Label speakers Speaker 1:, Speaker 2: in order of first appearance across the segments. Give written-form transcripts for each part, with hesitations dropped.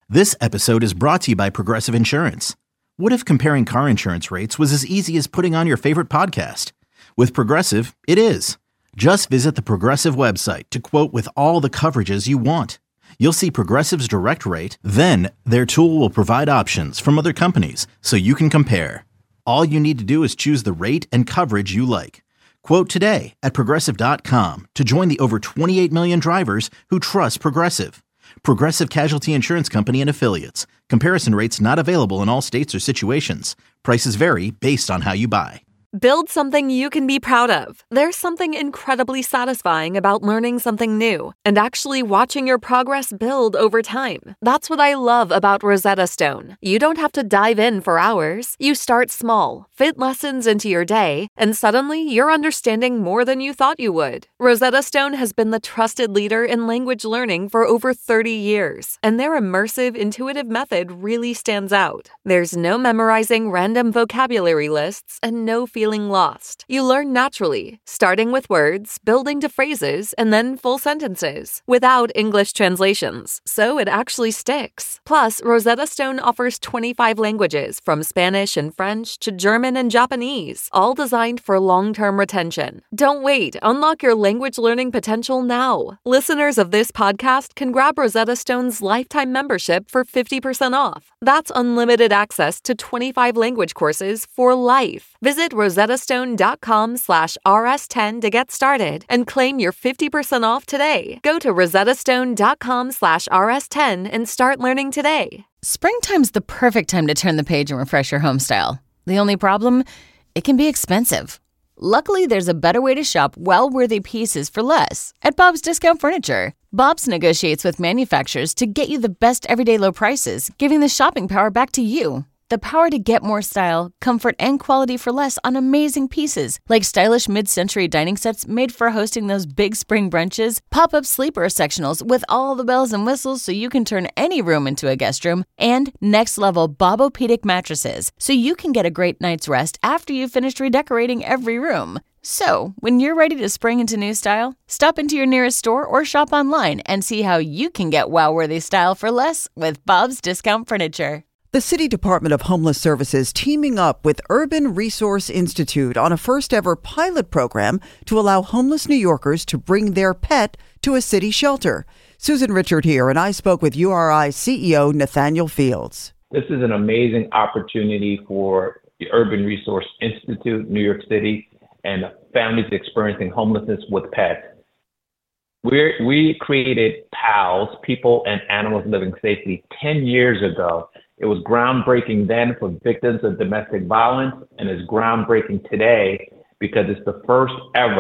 Speaker 1: This episode is brought to you by Progressive Insurance. What if comparing car insurance rates was as easy as putting on your favorite podcast? With Progressive, it is. Just visit the Progressive website to quote with all the coverages you want. You'll see Progressive's direct rate, then their tool will provide options from other companies so you can compare. All you need to do is choose the rate and coverage you like. Quote today at Progressive.com to join the over 28 million drivers who trust Progressive. Progressive Casualty Insurance Company and Affiliates. Comparison rates not available in all states or situations. Prices vary based on how you buy.
Speaker 2: Build something you can be proud of. There's something incredibly satisfying about learning something new and actually watching your progress build over time. That's what I love about Rosetta Stone. You don't have to dive in for hours. You start small, fit lessons into your day, and suddenly you're understanding more than you thought you would. Rosetta Stone has been the trusted leader in language learning for over 30 years, and their immersive, intuitive method really stands out. There's no memorizing random vocabulary lists and no feeling lost. You learn naturally, starting with words, building to phrases, and then full sentences, without English translations, so it actually sticks. Plus, Rosetta Stone offers 25 languages, from Spanish and French to German and Japanese, all designed for long-term retention. Don't wait. Unlock your language learning potential now. Listeners of this podcast can grab Rosetta Stone's lifetime membership for 50% off. That's unlimited access to 25 language courses for life. Visit rosettastone.com/rs10 to get started and claim your 50% off today. Go to rosettastone.com/rs10 and start learning today.
Speaker 3: Springtime's the perfect time to turn the page and refresh your home style. The only problem? It can be expensive. Luckily, there's a better way to shop well-worthy pieces for less at Bob's Discount Furniture. Bob's negotiates with manufacturers to get you the best everyday low prices, giving the shopping power back to you. The power to get more style, comfort, and quality for less on amazing pieces, like stylish mid-century dining sets made for hosting those big spring brunches, pop-up sleeper sectionals with all the bells and whistles so you can turn any room into a guest room, and next-level Bobopedic mattresses so you can get a great night's rest after you've finished redecorating every room. So, when you're ready to spring into new style, stop into your nearest store or shop online and see how you can get wow-worthy style for less with Bob's Discount Furniture.
Speaker 4: The City Department of Homeless Services teaming up with Urban Resource Institute on a first-ever pilot program to allow homeless New Yorkers to bring their pet to a city shelter. Susan Richard here, and I spoke with URI CEO Nathaniel Fields.
Speaker 5: This is an amazing opportunity for the Urban Resource Institute, New York City, and families experiencing homelessness with pets. We created PALS, People and Animals Living Safely, 10 years ago. It was groundbreaking then for victims of domestic violence, and is groundbreaking today because it's the first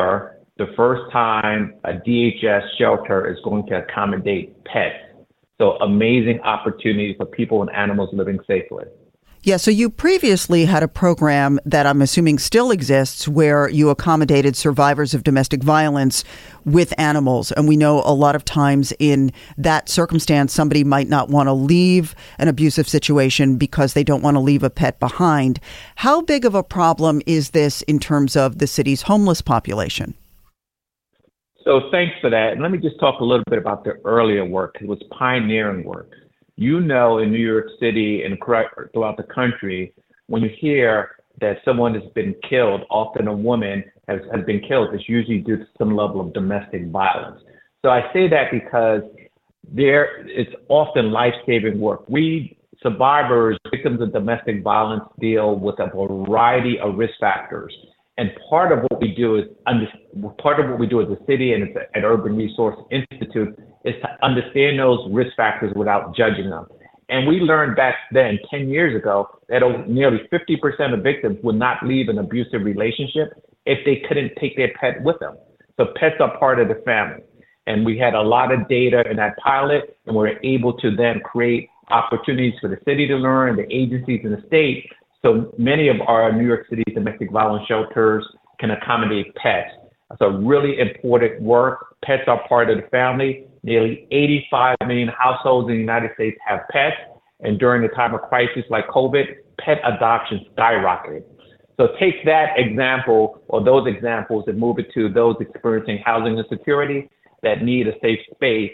Speaker 5: time a DHS shelter is going to accommodate pets. So amazing opportunity for people and animals living safely.
Speaker 4: Yeah, so you previously had a program that I'm assuming still exists where you accommodated survivors of domestic violence with animals. And we know a lot of times in that circumstance, somebody might not want to leave an abusive situation because they don't want to leave a pet behind. How big of a problem is this in terms of the city's homeless population?
Speaker 5: So thanks for that. And let me just talk a little bit about the earlier work. It was pioneering work. You know, in New York City and throughout the country, when you hear that someone has been killed, often a woman has been killed, it's usually due to some level of domestic violence. So I say that because it's often life-saving work. We survivors, victims of domestic violence, deal with a variety of risk factors. And part of what we do as a city and at Urban Resource Institute is to understand those risk factors without judging them. And we learned back then, 10 years ago, that nearly 50% of victims would not leave an abusive relationship if they couldn't take their pet with them. So pets are part of the family. And we had a lot of data in that pilot, and we were able to then create opportunities for the city to learn, the agencies in the state. So many of our New York City domestic violence shelters can accommodate pets. So really important work. Pets are part of the family. Nearly 85 million households in the United States have pets. And during a time of crisis like COVID, pet adoption skyrocketed. So take that example or those examples and move it to those experiencing housing insecurity that need a safe space,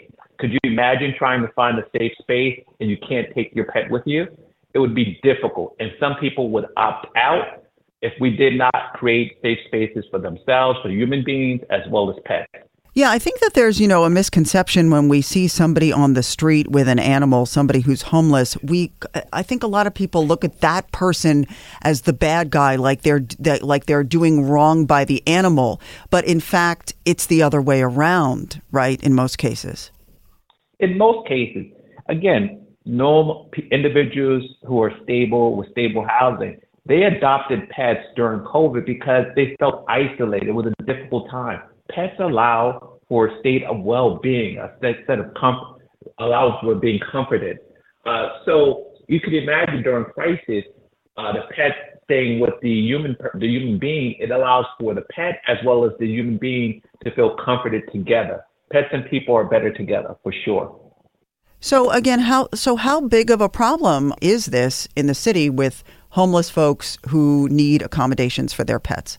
Speaker 5: Could you imagine trying to find a safe space and you can't take your pet with you? It would be difficult. And some people would opt out if we did not create safe spaces for themselves, for human beings, as well as pets.
Speaker 4: Yeah, I think that there's, a misconception when we see somebody on the street with an animal, somebody who's homeless. I think a lot of people look at that person as the bad guy, like they're doing wrong by the animal. But in fact, it's the other way around, right? In most cases.
Speaker 5: In most cases, again, normal individuals who are stable with stable housing, they adopted pets during COVID because they felt isolated. It was a difficult time. Pets allow for a state of well-being, a set of comfort, allows for being comforted. So you could imagine during crisis, the pet staying with the human being, it allows for the pet as well as the human being to feel comforted together. Pets and people are better together, for sure.
Speaker 4: So again, how big of a problem is this in the city with homeless folks who need accommodations for their pets?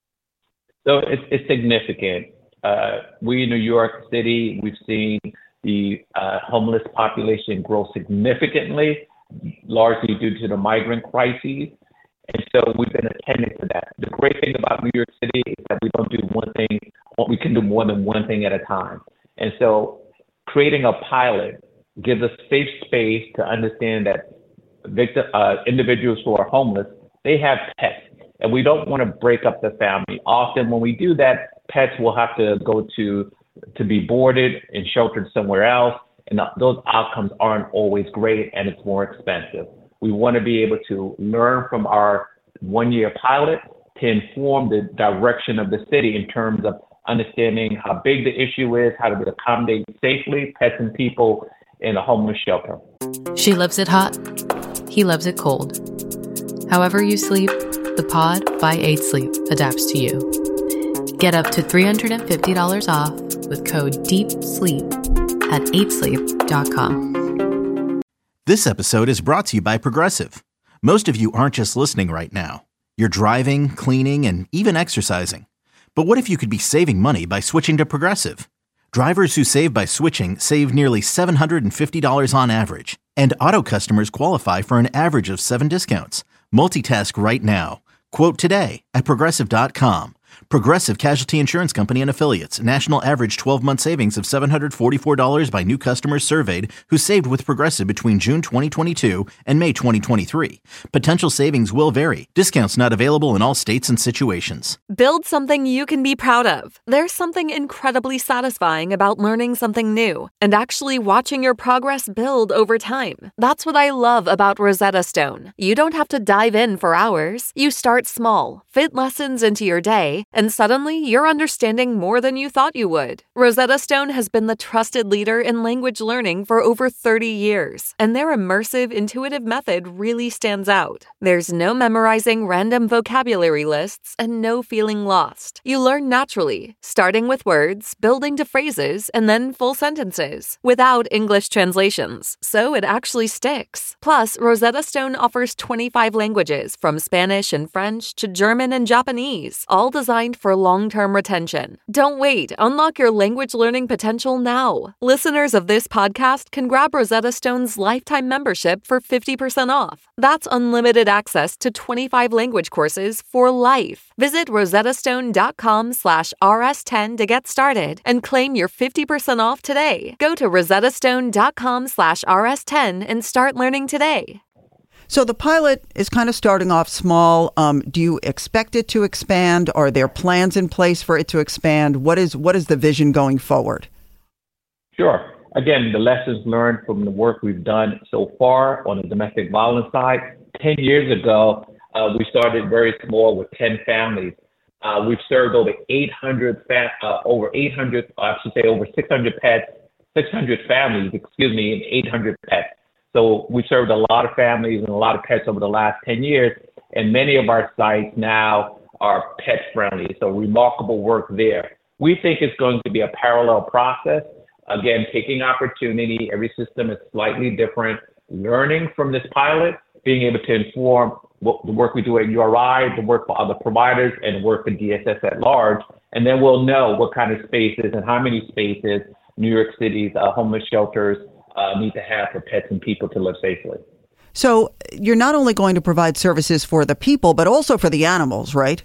Speaker 5: So it's significant. We in New York City, we've seen the homeless population grow significantly, largely due to the migrant crises. And so we've been attending to that. The great thing about New York City is that we don't do one thing, we can do more than one thing at a time. And so creating a pilot gives us safe space to understand that individuals who are homeless, they have pets. And we don't want to break up the family. Often when we do that, pets will have to go to be boarded and sheltered somewhere else. And those outcomes aren't always great, and it's more expensive. We want to be able to learn from our one-year pilot to inform the direction of the city in terms of understanding how big the issue is, how to accommodate safely pets and people in a homeless shelter.
Speaker 6: She loves it hot. He loves it cold. However you sleep, the Pod by 8 Sleep adapts to you. Get up to $350 off with code DEEPSLEEP at 8sleep.com.
Speaker 1: This episode is brought to you by Progressive. Most of you aren't just listening right now. You're driving, cleaning, and even exercising. But what if you could be saving money by switching to Progressive? Drivers who save by switching save nearly $750 on average. And auto customers qualify for an average of 7 discounts. Multitask right now. Quote today at Progressive.com. Progressive Casualty Insurance Company and Affiliates. National average 12-month savings of $744 by new customers surveyed who saved with Progressive between June 2022 and May 2023. Potential savings will vary. Discounts not available in all states and situations.
Speaker 2: Build something you can be proud of. There's something incredibly satisfying about learning something new and actually watching your progress build over time. That's what I love about Rosetta Stone. You don't have to dive in for hours. You start small, fit lessons into your day, and suddenly you're understanding more than you thought you would. Rosetta Stone has been the trusted leader in language learning for over 30 years, and their immersive, intuitive method really stands out. There's no memorizing random vocabulary lists and no feeling lost. You learn naturally, starting with words, building to phrases, and then full sentences, without English translations, so it actually sticks. Plus, Rosetta Stone offers 25 languages, from Spanish and French to German and Japanese, all designed for long-term retention. Don't wait. Unlock your language learning potential now. Listeners of this podcast can grab Rosetta Stone's lifetime membership for 50% off. That's unlimited access to 25 language courses for life. Visit rosettastone.com/rs10 to get started and claim your 50% off today. Go to rosettastone.com/rs10 and start learning today.
Speaker 4: So the pilot is kind of starting off small. Do you expect it to expand? Are there plans in place for it to expand? What is the vision going forward?
Speaker 5: Sure. Again, the lessons learned from the work we've done so far on the domestic violence side. 10 years ago, we started very small with 10 families. We've served over 600 pets, 600 families, and 800 pets. So we served a lot of families and a lot of pets over the last 10 years, and many of our sites now are pet friendly. So remarkable work there. We think it's going to be a parallel process. Again, taking opportunity, every system is slightly different, learning from this pilot, being able to inform the work we do at URI, the work for other providers, and the work for DSS at large. And then we'll know what kind of spaces and how many spaces New York City's homeless shelters need to have for pets and people to live safely.
Speaker 4: So you're not only going to provide services for the people, but also for the animals, right?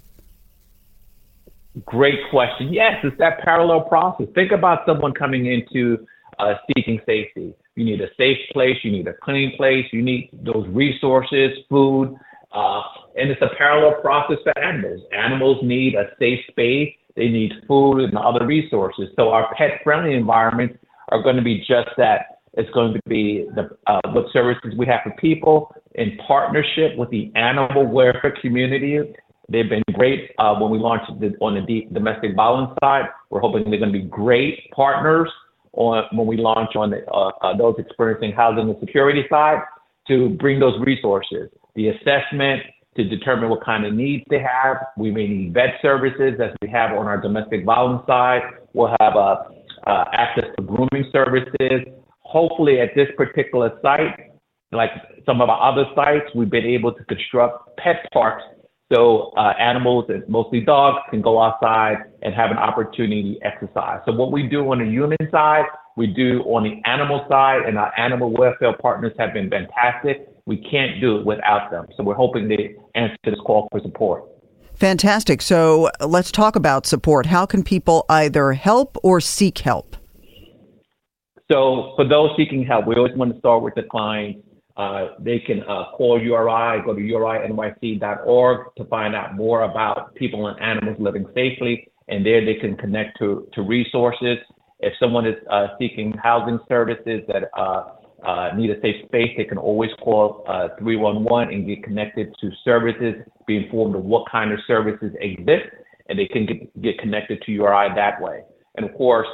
Speaker 5: Great question. Yes, it's that parallel process. Think about someone coming into seeking safety. You need a safe place. You need a clean place. You need those resources, food, and it's a parallel process for animals. Animals need a safe space. They need food and other resources. So our pet-friendly environments are going to be just that. It's going to be what services we have for people in partnership with the animal welfare community. They've been great when we launched on the domestic violence side. We're hoping they're going to be great partners when we launch on those experiencing housing and security side to bring those resources, the assessment to determine what kind of needs they have. We may need vet services as we have on our domestic violence side. We'll have access to grooming services. Hopefully at this particular site, like some of our other sites, we've been able to construct pet parks so animals, and mostly dogs, can go outside and have an opportunity to exercise. So what we do on the human side, we do on the animal side, and our animal welfare partners have been fantastic. We can't do it without them. So we're hoping they answer this call for support.
Speaker 4: Fantastic. So let's talk about support. How can people either help or seek help?
Speaker 5: So for those seeking help, we always want to start with the client. They can call URI, go to urinyc.org to find out more about people and animals living safely. And there they can connect to resources. If someone is seeking housing services that need a safe space, they can always call 311 and get connected to services, be informed of what kind of services exist, and they can get connected to URI that way. And of course,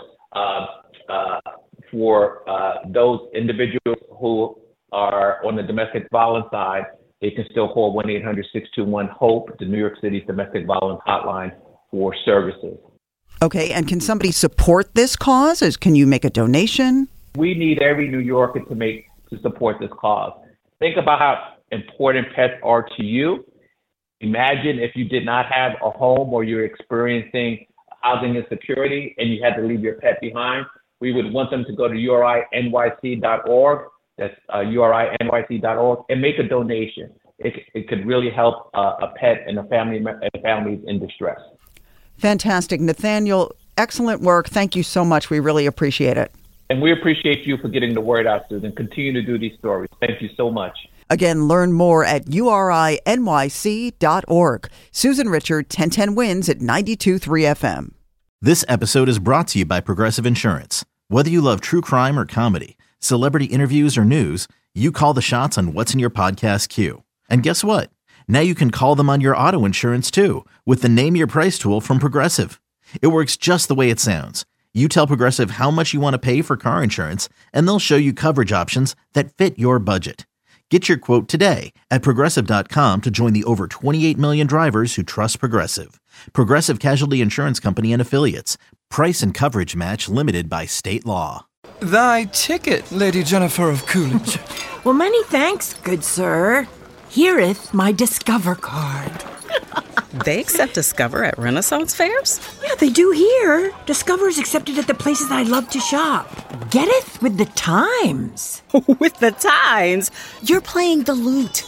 Speaker 5: for those individuals who are on the domestic violence side, they can still call 1-800-621-HOPE, the New York City's domestic violence hotline for services.
Speaker 4: Okay, and can somebody support this cause? Can you make a donation?
Speaker 5: We need every New Yorker to support this cause. Think about how important pets are to you. Imagine if you did not have a home or you're experiencing housing insecurity and you had to leave your pet behind. We would want them to go to urinyc.org. That's urinyc.org, and make a donation. It could really help a pet and families in distress.
Speaker 4: Fantastic. Nathaniel, excellent work. Thank you so much. We really appreciate it.
Speaker 5: And we appreciate you for getting the word out, Susan. Continue to do these stories. Thank you so much.
Speaker 4: Again, learn more at urinyc.org. Susan Richard, 1010 Wins at 92.3 FM.
Speaker 1: This episode is brought to you by Progressive Insurance. Whether you love true crime or comedy, celebrity interviews or news, you call the shots on what's in your podcast queue. And guess what? Now you can call them on your auto insurance too with the Name Your Price tool from Progressive. It works just the way it sounds. You tell Progressive how much you want to pay for car insurance, and they'll show you coverage options that fit your budget. Get your quote today at Progressive.com to join the over 28 million drivers who trust Progressive. Progressive Casualty Insurance Company and Affiliates. Price and coverage match limited by state law.
Speaker 7: Thy ticket, Lady Jennifer of Coolidge.
Speaker 8: Well, many thanks, good sir. Here'th my Discover card.
Speaker 9: They accept Discover at Renaissance fairs?
Speaker 8: Yeah, they do here. Discover is accepted at the places I love to shop. Getteth with the times.
Speaker 9: With the times?
Speaker 8: You're playing the lute.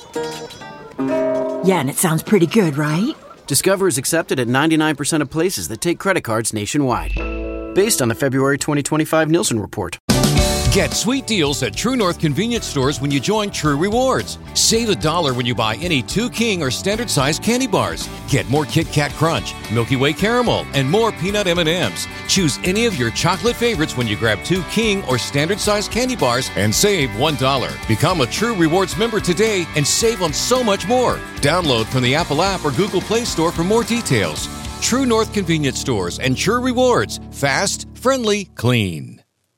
Speaker 8: Yeah, and it sounds pretty good, right?
Speaker 10: Discover is accepted at 99% of places that take credit cards nationwide. Based on the February 2025 Nielsen report.
Speaker 11: Get sweet deals at True North convenience stores when you join True Rewards. Save $1 when you buy any 2 King or standard size candy bars. Get more Kit Kat Crunch, Milky Way Caramel, and more peanut M&Ms. Choose any of your chocolate favorites when you grab 2 King or standard size candy bars and save $1. Become a True Rewards member today and save on so much more. Download from the Apple app or Google Play Store for more details. True North convenience stores and True Rewards. Fast, friendly, clean.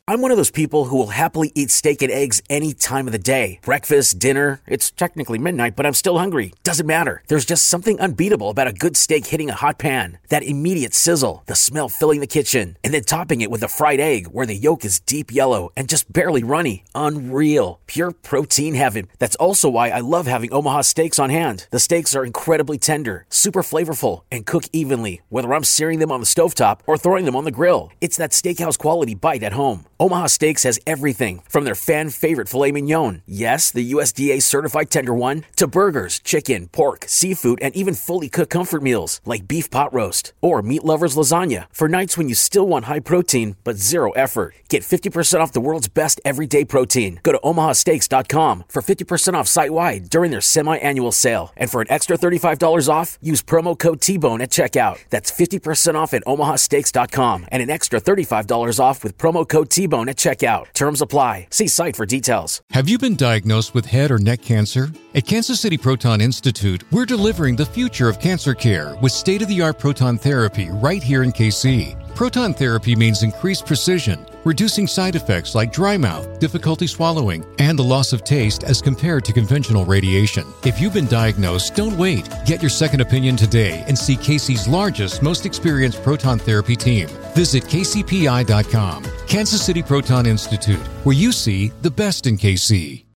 Speaker 12: I'm one of those people who will happily eat steak and eggs any time of the day. Breakfast, dinner, it's technically midnight, but I'm still hungry. Doesn't matter. There's just something unbeatable about a good steak hitting a hot pan. That immediate sizzle, the smell filling the kitchen, and then topping it with a fried egg where the yolk is deep yellow and just barely runny. Unreal. Pure protein heaven. That's also why I love having Omaha Steaks on hand. The steaks are incredibly tender, super flavorful, and cook evenly, whether I'm searing them on the stovetop or throwing them on the grill. It's that steakhouse quality bite at home. Omaha Steaks has everything from their fan-favorite filet mignon, yes, the USDA certified tender one, to burgers, chicken, pork, seafood, and even fully cooked comfort meals like beef pot roast or meat lovers lasagna for nights when you still want high protein but zero effort. Get 50% off the world's best everyday protein. Go to omahasteaks.com for 50% off site-wide during their semi-annual sale. And for an extra $35 off, use promo code T-Bone at checkout. That's 50% off at omahasteaks.com and an extra $35 off with promo code T-Bone at checkout. Terms apply. See site for details.
Speaker 11: Have you been diagnosed with head or neck cancer? At Kansas City Proton Institute, we're delivering the future of cancer care with state-of-the-art proton therapy right here in KC. Proton therapy means increased precision, reducing side effects like dry mouth, difficulty swallowing, and the loss of taste as compared to conventional radiation. If you've been diagnosed, don't wait. Get your second opinion today and see KC's largest, most experienced proton therapy team. Visit kcpi.com. Kansas City Proton Institute, where you see the best in KC.